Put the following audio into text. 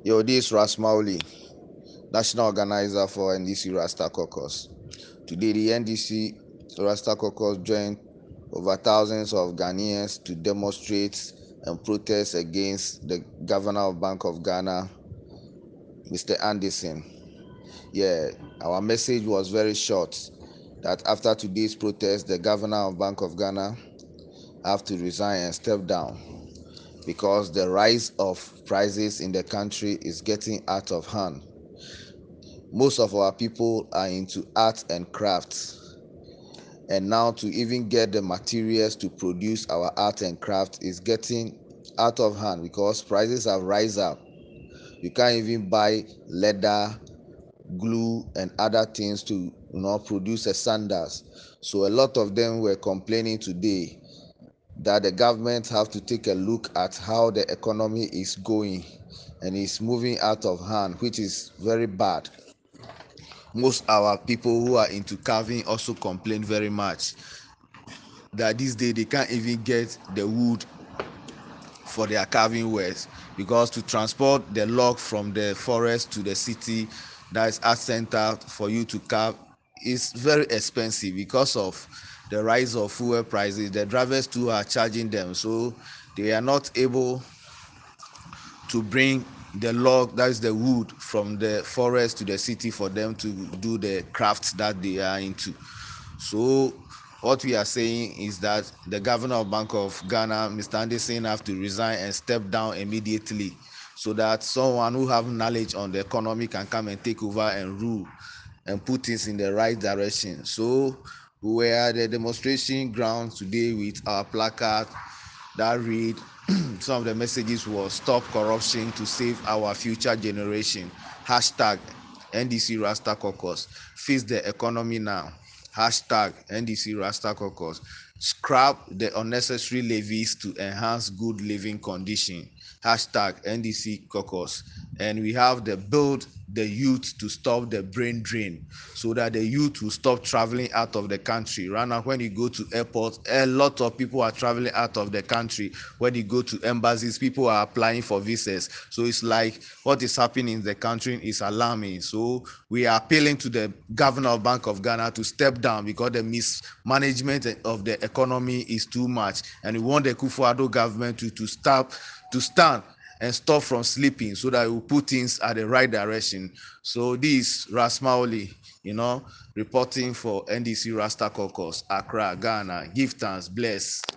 Yo, this is Rasmauli, National Organizer for NDC Rasta Caucus. Today, the NDC Rasta Caucus joined over thousands of Ghanaians to demonstrate and protest against the Governor of Bank of Ghana, Mr. Anderson. Yeah, our message was very short that after today's protest, the Governor of Bank of Ghana have to resign and step down because the rise of prices in the country is getting out of hand. Most of our people are into art and crafts, and now to even get the materials to produce our art and craft is getting out of hand because prices have rise up. You can't even buy leather, glue and other things to produce a sandals. So a lot of them were complaining today that the government have to take a look at how the economy is going and is moving out of hand, which is very bad. Most our people who are into carving also complain very much that this day they can't even get the wood for their carving wares because to transport the log from the forest to the city, that is art center, for you to carve is very expensive because of the rise of fuel prices. The drivers too are charging them, so they are not able to bring the log, that is the wood, from the forest to the city for them to do the crafts that they are into. So what we are saying is that the Governor of Bank of Ghana, Mr. Anderson, have to resign and step down immediately so that someone who have knowledge on the economy can come and take over and rule and put things in the right direction. So we were at the demonstration ground today with our placard that read some of the messages was stop corruption to save our future generation, hashtag NDC Rasta Caucus, face the economy now, hashtag NDC Rasta Caucus, scrap the unnecessary levies to enhance good living condition, hashtag NDC Caucus. And we have the build the youth to stop the brain drain so that the youth will stop traveling out of the country. Right now, when you go to airports, a lot of people are traveling out of the country. When you go to embassies, people are applying for visas. So it's like what is happening in the country is alarming. So we are appealing to the Governor of Bank of Ghana to step down because the mismanagement of the economy is too much, and we want the Kufuor government to stand and stop from sleeping so that we put things at the right direction. So this Rasmauli, reporting for NDC Rasta Caucus, Accra, Ghana. Give thanks, bless.